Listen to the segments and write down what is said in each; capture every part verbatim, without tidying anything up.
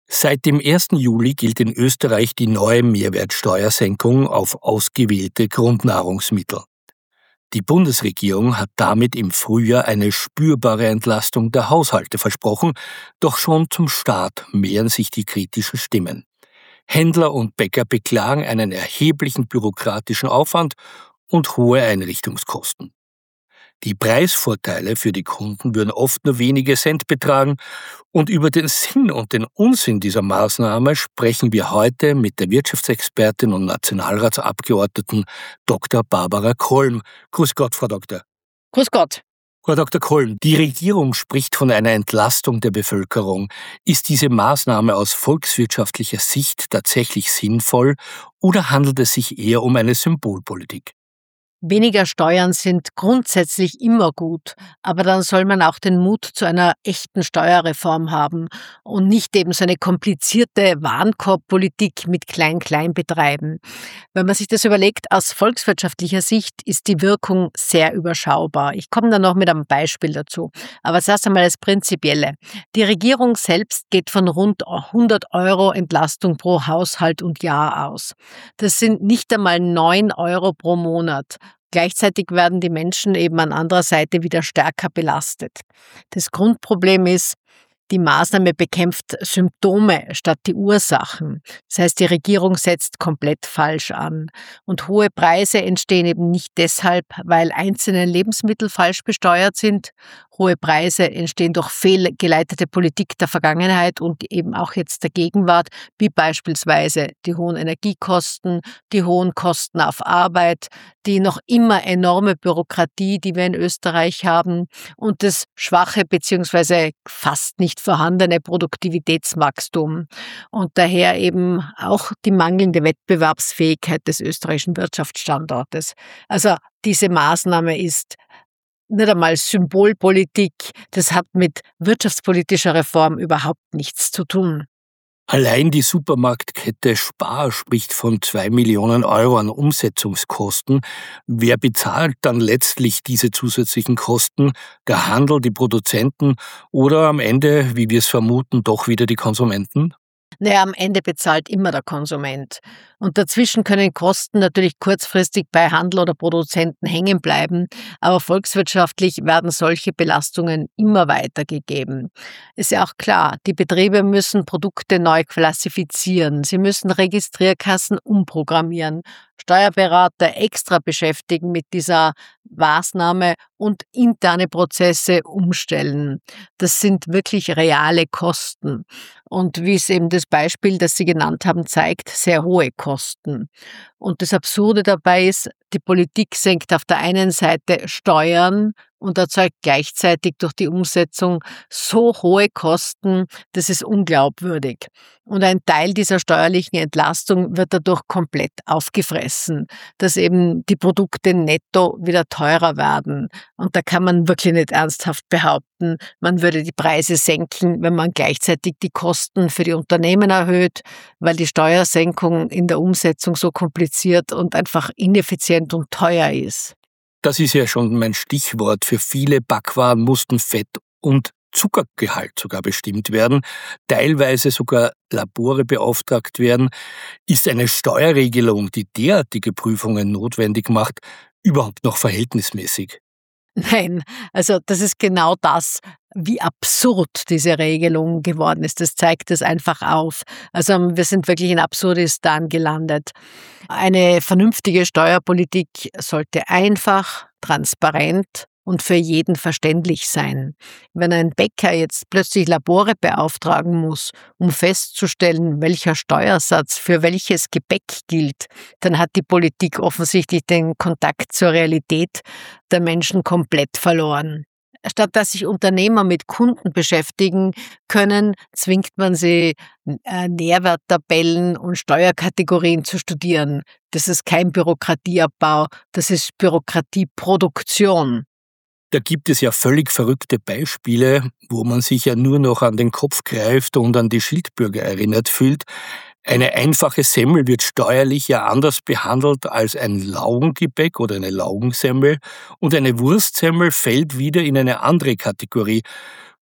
Seit dem ersten Juli gilt in Österreich die neue Mehrwertsteuersenkung auf ausgewählte Grundnahrungsmittel. Die Bundesregierung hat damit im Frühjahr eine spürbare Entlastung der Haushalte versprochen, doch schon zum Start mehren sich die kritischen Stimmen. Händler und Bäcker beklagen einen erheblichen bürokratischen Aufwand und hohe Einrichtungskosten. Die Preisvorteile für die Kunden würden oft nur wenige Cent betragen, und über den Sinn und den Unsinn dieser Maßnahme sprechen wir heute mit der Wirtschaftsexpertin und Nationalratsabgeordneten Doktor Barbara Kollm. Grüß Gott, Frau Doktor. Grüß Gott. Frau Doktor Kollm, die Regierung spricht von einer Entlastung der Bevölkerung. Ist diese Maßnahme aus volkswirtschaftlicher Sicht tatsächlich sinnvoll oder handelt es sich eher um eine Symbolpolitik? Weniger Steuern sind grundsätzlich immer gut, aber dann soll man auch den Mut zu einer echten Steuerreform haben und nicht eben so eine komplizierte Warenkorbpolitik mit Klein-Klein betreiben. Wenn man sich das überlegt, aus volkswirtschaftlicher Sicht ist die Wirkung sehr überschaubar. Ich komme dann noch mit einem Beispiel dazu. Aber zuerst einmal das Prinzipielle. Die Regierung selbst geht von rund hundert Euro Entlastung pro Haushalt und Jahr aus. Das sind nicht einmal neun Euro pro Monat. Gleichzeitig werden die Menschen eben an anderer Seite wieder stärker belastet. Das Grundproblem ist, die Maßnahme bekämpft Symptome statt die Ursachen. Das heißt, die Regierung setzt komplett falsch an. Und hohe Preise entstehen eben nicht deshalb, weil einzelne Lebensmittel falsch besteuert sind. Hohe Preise entstehen durch fehlgeleitete Politik der Vergangenheit und eben auch jetzt der Gegenwart, wie beispielsweise die hohen Energiekosten, die hohen Kosten auf Arbeit, die noch immer enorme Bürokratie, die wir in Österreich haben, und das schwache bzw. fast nicht vorhandene Produktivitätswachstum und daher eben auch die mangelnde Wettbewerbsfähigkeit des österreichischen Wirtschaftsstandortes. Also diese Maßnahme ist nicht einmal Symbolpolitik, das hat mit wirtschaftspolitischer Reform überhaupt nichts zu tun. Allein die Supermarktkette Spar spricht von zwei Millionen Euro an Umsetzungskosten. Wer bezahlt dann letztlich diese zusätzlichen Kosten? Der Handel, die Produzenten oder am Ende, wie wir es vermuten, doch wieder die Konsumenten? Naja, am Ende bezahlt immer der Konsument. Und dazwischen können Kosten natürlich kurzfristig bei Handel oder Produzenten hängen bleiben, aber volkswirtschaftlich werden solche Belastungen immer weitergegeben. Ist ja auch klar, die Betriebe müssen Produkte neu klassifizieren, sie müssen Registrierkassen umprogrammieren, Steuerberater extra beschäftigen mit dieser Maßnahme und interne Prozesse umstellen. Das sind wirklich reale Kosten. Und wie es eben das Beispiel, das Sie genannt haben, zeigt, sehr hohe Kosten. Und das Absurde dabei ist, die Politik senkt auf der einen Seite Steuern und erzeugt gleichzeitig durch die Umsetzung so hohe Kosten, das ist unglaubwürdig. Und ein Teil dieser steuerlichen Entlastung wird dadurch komplett aufgefressen, dass eben die Produkte netto wieder teurer werden. Und da kann man wirklich nicht ernsthaft behaupten, man würde die Preise senken, wenn man gleichzeitig die Kosten für die Unternehmen erhöht, weil die Steuersenkung in der Umsetzung so kompliziert und einfach ineffizient und teuer ist. Das ist ja schon mein Stichwort. Für viele Backwaren mussten Fett und Zuckergehalt sogar bestimmt werden, teilweise sogar Labore beauftragt werden. Ist eine Steuerregelung, die derartige Prüfungen notwendig macht, überhaupt noch verhältnismäßig? Nein, also das ist genau das, wie absurd diese Regelung geworden ist. Das zeigt es einfach auf. Also wir sind wirklich in Absurdistan gelandet. Eine vernünftige Steuerpolitik sollte einfach, transparent und für jeden verständlich sein. Wenn ein Bäcker jetzt plötzlich Labore beauftragen muss, um festzustellen, welcher Steuersatz für welches Gebäck gilt, dann hat die Politik offensichtlich den Kontakt zur Realität der Menschen komplett verloren. Statt dass sich Unternehmer mit Kunden beschäftigen können, zwingt man sie, äh, Nährwerttabellen und Steuerkategorien zu studieren. Das ist kein Bürokratieabbau, das ist Bürokratieproduktion. Da gibt es ja völlig verrückte Beispiele, wo man sich ja nur noch an den Kopf greift und an die Schildbürger erinnert fühlt. Eine einfache Semmel wird steuerlich ja anders behandelt als ein Laugengebäck oder eine Laugensemmel und eine Wurstsemmel fällt wieder in eine andere Kategorie.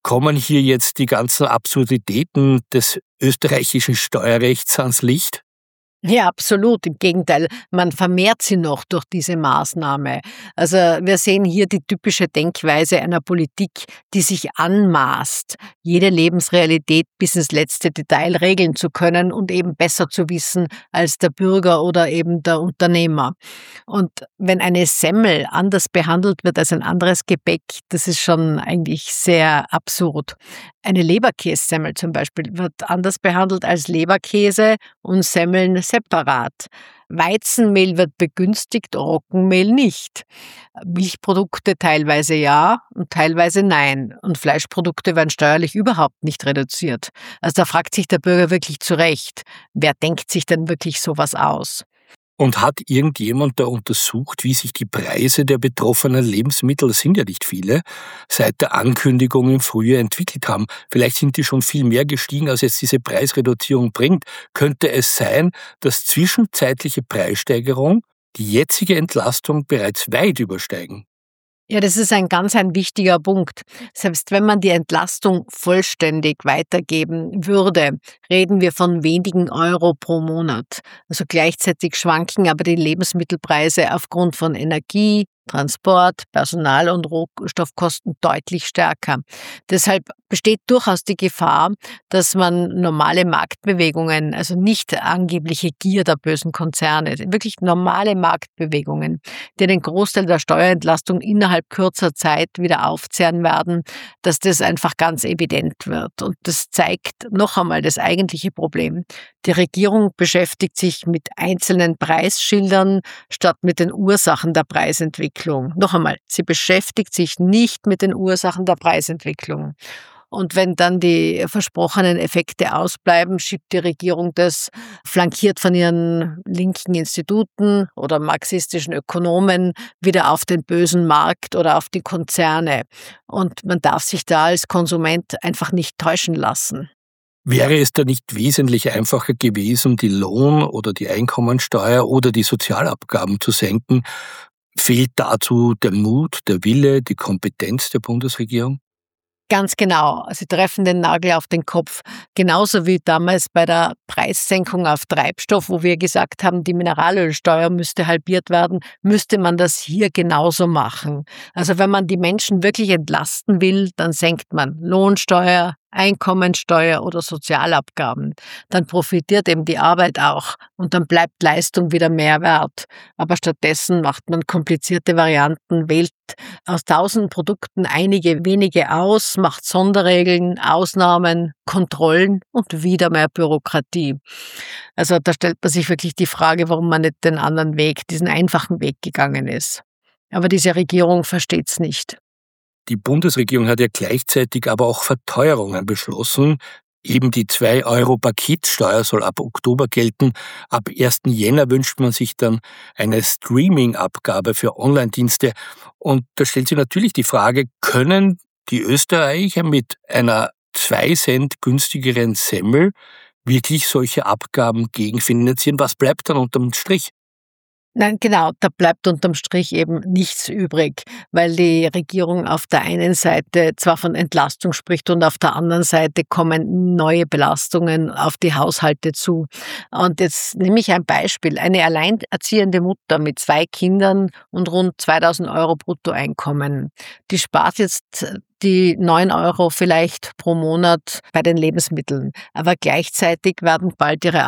Kommen hier jetzt die ganzen Absurditäten des österreichischen Steuerrechts ans Licht? Ja, absolut. Im Gegenteil, man vermehrt sie noch durch diese Maßnahme. Also wir sehen hier die typische Denkweise einer Politik, die sich anmaßt, jede Lebensrealität bis ins letzte Detail regeln zu können und eben besser zu wissen als der Bürger oder eben der Unternehmer. Und wenn eine Semmel anders behandelt wird als ein anderes Gebäck, das ist schon eigentlich sehr absurd. Eine Leberkässemmel zum Beispiel wird anders behandelt als Leberkäse und Semmeln separat. Weizenmehl wird begünstigt, Roggenmehl nicht. Milchprodukte teilweise ja und teilweise nein. Und Fleischprodukte werden steuerlich überhaupt nicht reduziert. Also da fragt sich der Bürger wirklich zu Recht, wer denkt sich denn wirklich sowas aus? Und hat irgendjemand da untersucht, wie sich die Preise der betroffenen Lebensmittel, das sind ja nicht viele, seit der Ankündigung im Frühjahr entwickelt haben? Vielleicht sind die schon viel mehr gestiegen, als jetzt diese Preisreduzierung bringt. Könnte es sein, dass zwischenzeitliche Preissteigerung die jetzige Entlastung bereits weit übersteigen? Ja, das ist ein ganz ein wichtiger Punkt. Selbst wenn man die Entlastung vollständig weitergeben würde, reden wir von wenigen Euro pro Monat. Also gleichzeitig schwanken aber die Lebensmittelpreise aufgrund von Energie, Transport, Personal- und Rohstoffkosten deutlich stärker. Deshalb besteht durchaus die Gefahr, dass man normale Marktbewegungen, also nicht angebliche Gier der bösen Konzerne, wirklich normale Marktbewegungen, die den Großteil der Steuerentlastung innerhalb kürzer Zeit wieder aufzehren werden, dass das einfach ganz evident wird. Und das zeigt noch einmal das eigentliche Problem. Die Regierung beschäftigt sich mit einzelnen Preisschildern statt mit den Ursachen der Preisentwicklung. Noch einmal, sie beschäftigt sich nicht mit den Ursachen der Preisentwicklung. Und wenn dann die versprochenen Effekte ausbleiben, schiebt die Regierung das, flankiert von ihren linken Instituten oder marxistischen Ökonomen, wieder auf den bösen Markt oder auf die Konzerne. Und man darf sich da als Konsument einfach nicht täuschen lassen. Wäre es da nicht wesentlich einfacher gewesen, die Lohn- oder die Einkommensteuer oder die Sozialabgaben zu senken? Fehlt dazu der Mut, der Wille, die Kompetenz der Bundesregierung? Ganz genau. Sie treffen den Nagel auf den Kopf. Genauso wie damals bei der Preissenkung auf Treibstoff, wo wir gesagt haben, die Mineralölsteuer müsste halbiert werden, müsste man das hier genauso machen. Also wenn man die Menschen wirklich entlasten will, dann senkt man Lohnsteuer, Einkommensteuer oder Sozialabgaben. Dann profitiert eben die Arbeit auch und dann bleibt Leistung wieder mehr wert. Aber stattdessen macht man komplizierte Varianten, wählt aus tausend Produkten einige wenige aus, macht Sonderregeln, Ausnahmen, Kontrollen und wieder mehr Bürokratie. Also da stellt man sich wirklich die Frage, warum man nicht den anderen Weg, diesen einfachen Weg gegangen ist. Aber diese Regierung versteht es nicht. Die Bundesregierung hat ja gleichzeitig aber auch Verteuerungen beschlossen. Eben die zwei Euro Paketsteuer soll ab Oktober gelten. Ab ersten Jänner wünscht man sich dann eine Streaming-Abgabe für Online-Dienste. Und da stellt sich natürlich die Frage, können die Österreicher mit einer zwei Cent günstigeren Semmel wirklich solche Abgaben gegenfinanzieren? Was bleibt dann unterm Strich? Nein, genau, da bleibt unterm Strich eben nichts übrig, weil die Regierung auf der einen Seite zwar von Entlastung spricht und auf der anderen Seite kommen neue Belastungen auf die Haushalte zu. Und jetzt nehme ich ein Beispiel. Eine alleinerziehende Mutter mit zwei Kindern und rund zweitausend Euro Bruttoeinkommen, die spart jetzt die neun Euro vielleicht pro Monat bei den Lebensmitteln. Aber gleichzeitig werden bald ihre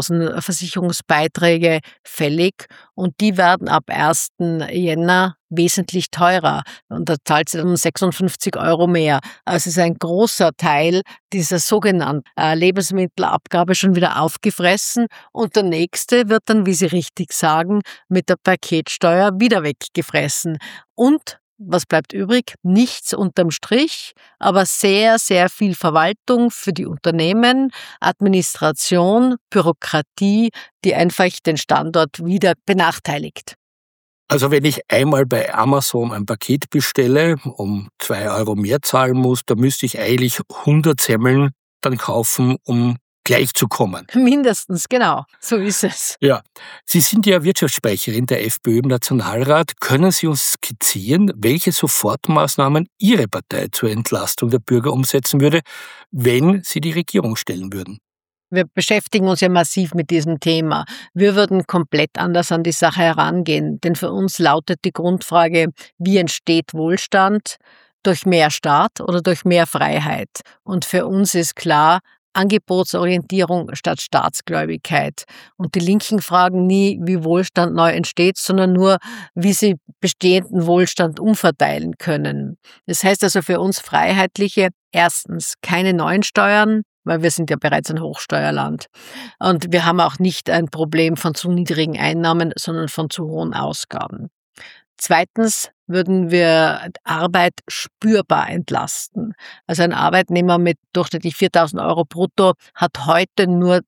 Arbeitslosenversicherungsbeiträge fällig und die werden ab ersten Jänner wesentlich teurer. Und da zahlt sie dann sechsundfünfzig Euro mehr. Also ist ein großer Teil dieser sogenannten äh, Lebensmittelabgabe schon wieder aufgefressen und der nächste wird dann, wie Sie richtig sagen, mit der Paketsteuer wieder weggefressen. Und was bleibt übrig? Nichts unterm Strich, aber sehr, sehr viel Verwaltung für die Unternehmen, Administration, Bürokratie, die einfach den Standort wieder benachteiligt. Also wenn ich einmal bei Amazon ein Paket bestelle, um zwei Euro mehr zahlen muss, dann müsste ich eigentlich hundert Semmeln dann kaufen, um gleichzukommen. Mindestens, genau. So ist es. Ja, Sie sind ja Wirtschaftssprecherin der FPÖ im Nationalrat. Können Sie uns skizzieren, welche Sofortmaßnahmen Ihre Partei zur Entlastung der Bürger umsetzen würde, wenn Sie die Regierung stellen würden? Wir beschäftigen uns ja massiv mit diesem Thema. Wir würden komplett anders an die Sache herangehen, denn für uns lautet die Grundfrage, wie entsteht Wohlstand? Durch mehr Staat oder durch mehr Freiheit? Und für uns ist klar, Angebotsorientierung statt Staatsgläubigkeit. Und die Linken fragen nie, wie Wohlstand neu entsteht, sondern nur, wie sie bestehenden Wohlstand umverteilen können. Das heißt also für uns Freiheitliche, erstens keine neuen Steuern, weil wir sind ja bereits ein Hochsteuerland. Und wir haben auch nicht ein Problem von zu niedrigen Einnahmen, sondern von zu hohen Ausgaben. Zweitens würden wir Arbeit spürbar entlasten. Also ein Arbeitnehmer mit durchschnittlich viertausend Euro brutto hat heute nur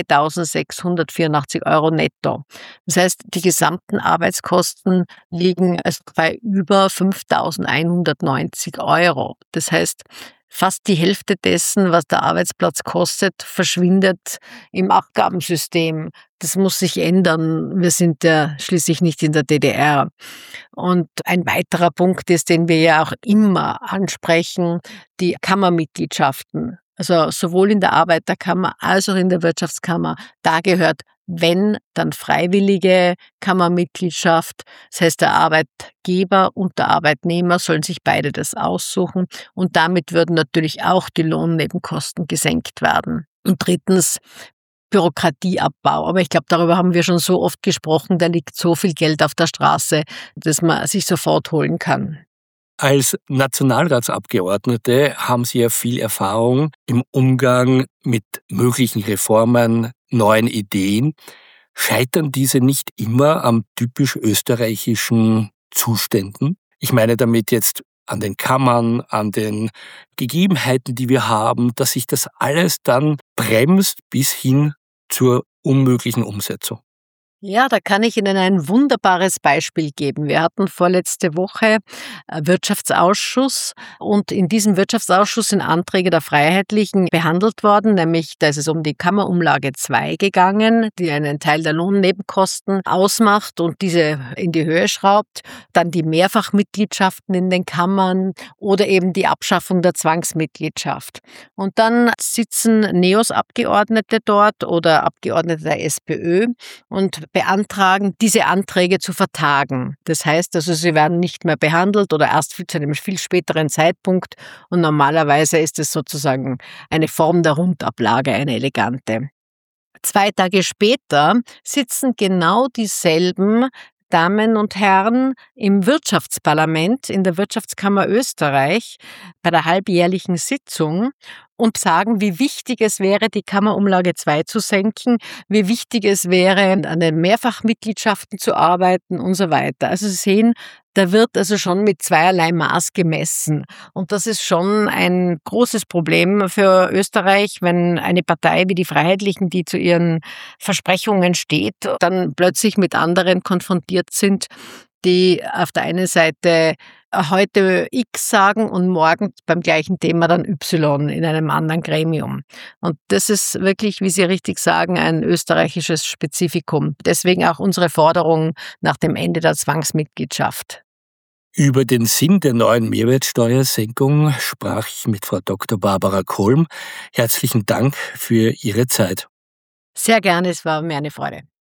zweitausendsechshundertvierundachtzig Euro netto. Das heißt, die gesamten Arbeitskosten liegen also bei über fünftausendeinhundertneunzig Euro. Das heißt, fast die Hälfte dessen, was der Arbeitsplatz kostet, verschwindet im Abgabensystem. Das muss sich ändern. Wir sind ja schließlich nicht in der D D R. Und ein weiterer Punkt ist, den wir ja auch immer ansprechen, die Kammermitgliedschaften. Also sowohl in der Arbeiterkammer als auch in der Wirtschaftskammer. Da gehört, wenn, dann freiwillige Kammermitgliedschaft. Das heißt, der Arbeitgeber und der Arbeitnehmer sollen sich beide das aussuchen. Und damit würden natürlich auch die Lohnnebenkosten gesenkt werden. Und drittens, Bürokratieabbau. Aber ich glaube, darüber haben wir schon so oft gesprochen, da liegt so viel Geld auf der Straße, dass man sich sofort holen kann. Als Nationalratsabgeordnete haben Sie ja viel Erfahrung im Umgang mit möglichen Reformen, neuen Ideen. Scheitern diese nicht immer am typisch österreichischen Zuständen? Ich meine damit jetzt an den Kammern, an den Gegebenheiten, die wir haben, dass sich das alles dann bremst bis hin zur unmöglichen Umsetzung. Ja, da kann ich Ihnen ein wunderbares Beispiel geben. Wir hatten vorletzte Woche Wirtschaftsausschuss und in diesem Wirtschaftsausschuss sind Anträge der Freiheitlichen behandelt worden, nämlich da ist es um die Kammerumlage zwei gegangen, die einen Teil der Lohnnebenkosten ausmacht und diese in die Höhe schraubt, dann die Mehrfachmitgliedschaften in den Kammern oder eben die Abschaffung der Zwangsmitgliedschaft. Und dann sitzen NEOS-Abgeordnete dort oder Abgeordnete der SPÖ und beantragen, diese Anträge zu vertagen. Das heißt also, sie werden nicht mehr behandelt oder erst zu einem viel späteren Zeitpunkt und normalerweise ist es sozusagen eine Form der Rundablage, eine elegante. Zwei Tage später sitzen genau dieselben Damen und Herren im Wirtschaftsparlament, in der Wirtschaftskammer Österreich, bei der halbjährlichen Sitzung und sagen, wie wichtig es wäre, die Kammerumlage zwei zu senken, wie wichtig es wäre, an den Mehrfachmitgliedschaften zu arbeiten und so weiter. Also Sie sehen, da wird also schon mit zweierlei Maß gemessen. Und das ist schon ein großes Problem für Österreich, wenn eine Partei wie die Freiheitlichen, die zu ihren Versprechungen steht, dann plötzlich mit anderen konfrontiert sind, die auf der einen Seite heute X sagen und morgen beim gleichen Thema dann Y in einem anderen Gremium. Und das ist wirklich, wie Sie richtig sagen, ein österreichisches Spezifikum. Deswegen auch unsere Forderung nach dem Ende der Zwangsmitgliedschaft. Über den Sinn der neuen Mehrwertsteuersenkung sprach ich mit Frau Doktor Barbara Kolm. Herzlichen Dank für Ihre Zeit. Sehr gerne, es war mir eine Freude.